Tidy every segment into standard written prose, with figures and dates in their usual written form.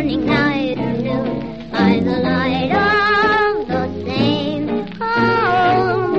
morning, night, and noon, by the light of the same old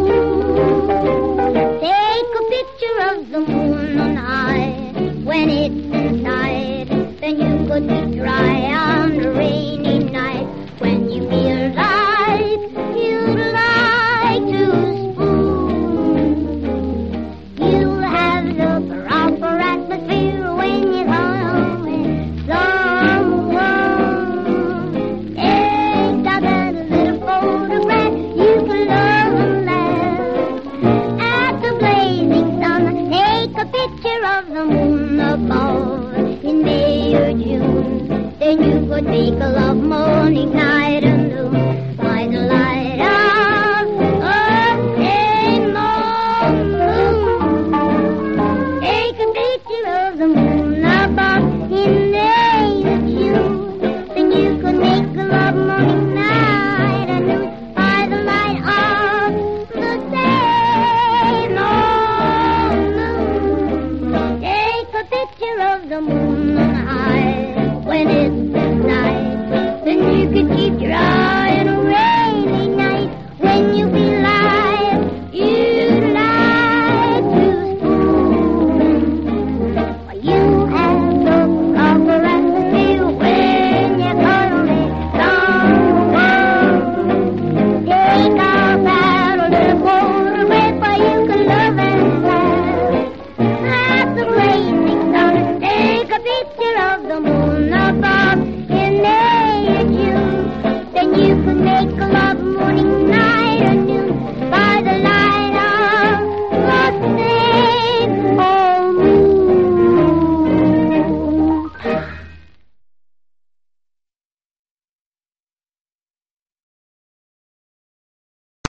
moon. Take a picture of the moon on high. When it's inside, then you could be dry on the rainy night. When you feel like you'd like to spoon, you'll have the proper atmosphere when you're home with someone. Take out that little photograph, you can love and laugh at the blazing sun. Take a picture of the moon above in May or June. Then you could make a love morning, night.